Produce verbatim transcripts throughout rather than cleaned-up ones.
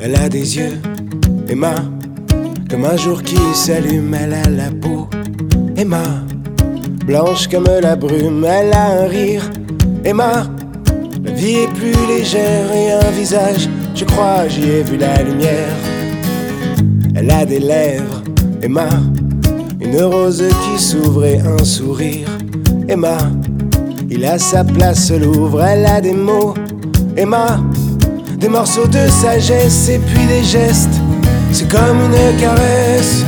Elle a des yeux, Emma, comme un jour qui s'allume. Elle a la peau, Emma, blanche comme la brume. Elle a un rire, Emma, la vie est plus légère. Et un visage, je crois j'y ai vu la lumière. Elle a des lèvres, Emma, une rose qui s'ouvre et un sourire. Emma, il a sa place, se l'ouvre. Elle a des mots, Emma, des morceaux de sagesse et puis des gestes. C'est comme une caresse.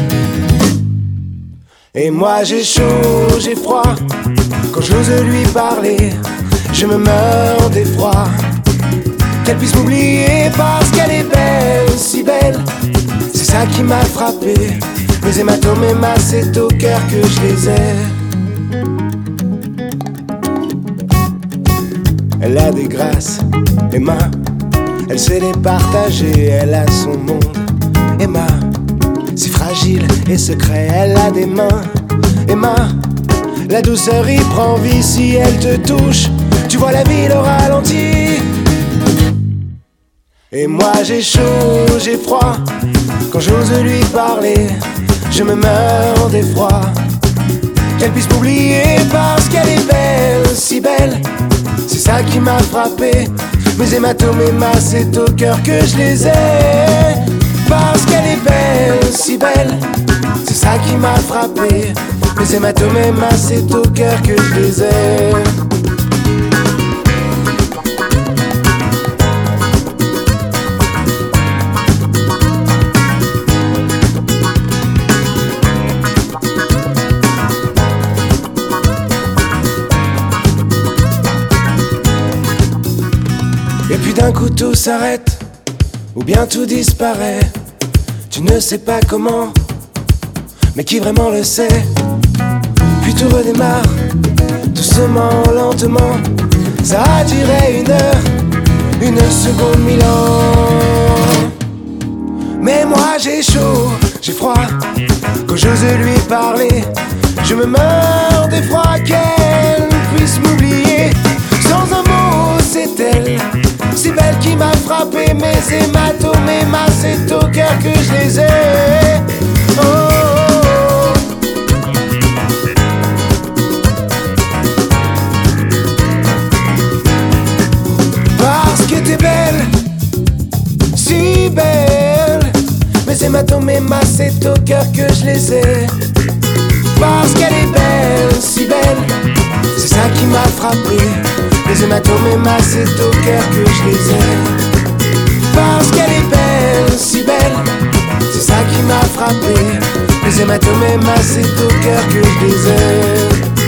Et moi j'ai chaud, j'ai froid. Quand j'ose lui parler, je me meurs d'effroi. Qu'elle puisse m'oublier parce qu'elle est belle, si belle. C'est ça qui m'a frappé. Mes hématomes, Emma, c'est au cœur que je les ai. Elle a des grâces, Emma, elle sait les partager. Elle a son monde, Emma, si fragile et secret. Elle a des mains, Emma, la douceur y prend vie. Si elle te touche, tu vois la ville au ralenti. Et moi j'ai chaud, j'ai froid. Quand j'ose lui parler, je me meurs d'effroi. Qu'elle puisse m'oublier parce qu'elle est belle, si belle. C'est ça qui m'a frappé. Mes hématomes, Emma, c'est au cœur que je les ai. Parce qu'elle est belle, si belle. C'est ça qui m'a frappé. Mes hématomes, Emma, c'est au cœur que je les ai. Et puis d'un coup tout s'arrête, ou bien tout disparaît. Tu ne sais pas comment, mais qui vraiment le sait. Puis tout redémarre, doucement, lentement. Ça a duré une heure, une seconde, mille ans. Mais moi j'ai chaud, j'ai froid. Quand j'ose lui parler, je me meurs d'effroi. Qu'elle puisse m'oublier sans un mot, c'est elle, si belle, qui m'a frappé. Mes hématomes, Emma, c'est au cœur que je les ai. Oh, oh, oh. Parce que t'es belle, si belle. Mes hématomes, Emma, c'est au cœur que je les ai. Parce qu'elle est belle, si belle. C'est ça qui m'a frappé. Les hématomes, Emma, c'est au cœur que je les ai. Parce qu'elle est belle, si belle. C'est ça qui m'a frappé. Les hématomes, Emma, c'est au cœur que je les ai.